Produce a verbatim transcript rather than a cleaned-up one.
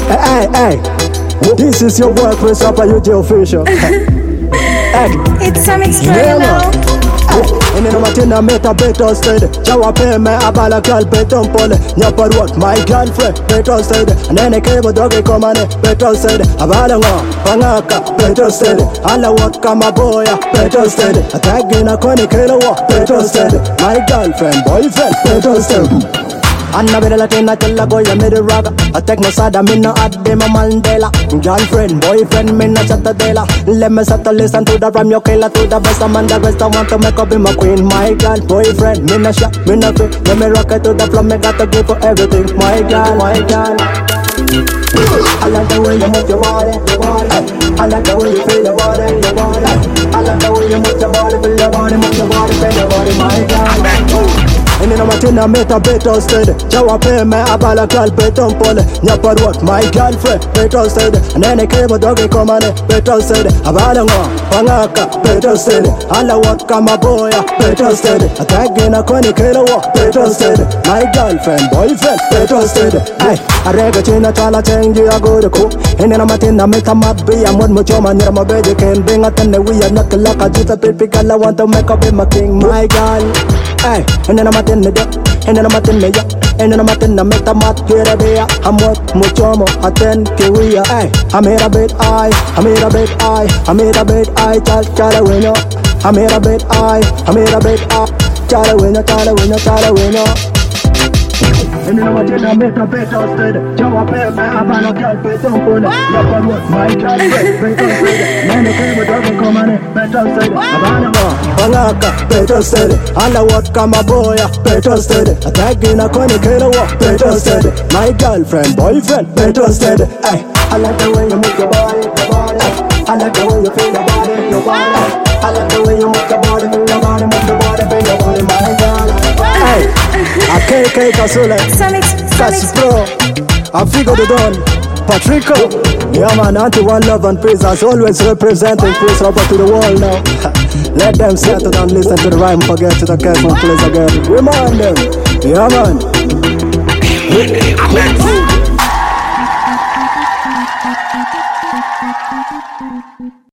Hey, hey, hey. This is your boy Chris Rapper, U J official. Hey. It's some extra now. Ini no matina meta better steady. Chawa pay me abala girl better pole. Nyapa what my girlfriend better steady. Nene kebo doge komane better steady. Abala ngo pangaka better steady. Ala what kama boya better steady. Atagi na koni kelo wa better steady. My girlfriend boyfriend better steady. Anna bela tena tella goya mede raga. I take no sada minna adde ma Mandela. Girlfriend, boyfriend, minna chatta dela. Let me settle listen to the rhyme, you killer to the best. I'm on the rest, I want to make up be my queen. My girl, boyfriend, minna shot, minna fit. Let me rock it to the floor, me got to give for everything. My girl, my girl. I like the way you move your body, your body. I like the way you feel your body, your body. I like the way you move your body, feel your body, move your body, feel your body, my girl. And in a matina meta better steady. Chawa pay me abala girl better pole. Nyapa what my girlfriend better steady. And then I came a doggy come on better steady. Abala ngo pangaka better steady. Ala what kama boya better steady. Atagi na koni kelo wa better steady. My girlfriend boyfriend better steady. Ay, I rega china chala change ya go to cook. And in a matina meta mat be I'm one much man near my baby can bring a ten we are not like a juta pipi I want to make up in my king my girl. Ay, and then I'm at the day, and then I'm at the day, and then I'm at the meta mat here be I'm what mucho mo attend Korea. Ay, I made a bit I, I made a bit I, I made a bit I, chal chala winyo. I made a bit I, I made a bit I, chala winyo, chala winyo, chala winyo. And then I'm at the meta better steady. Chawa pay me abala girl better pole. Nyapa what my girlfriend better steady. Nene kebo doge komane better steady. Abala ngo pangaka better steady. Ala what kama boya better steady. Atagi na koni kelo wa better steady. My girlfriend boyfriend better steady. Ay, I like the way you move your body, your body. I like the way you feel your body, your body. I like the way you move your body, feel your body, move your body, feel your body, my girl. Hey, I K K Kasule, Cash Pro, I figure the Don, Patrico. Yeah man, anti one love and peace as always representing Chris Rapper to the world now. Let them settle down, listen to the rhyme, forget to the careful place again. Remind them, yeah man.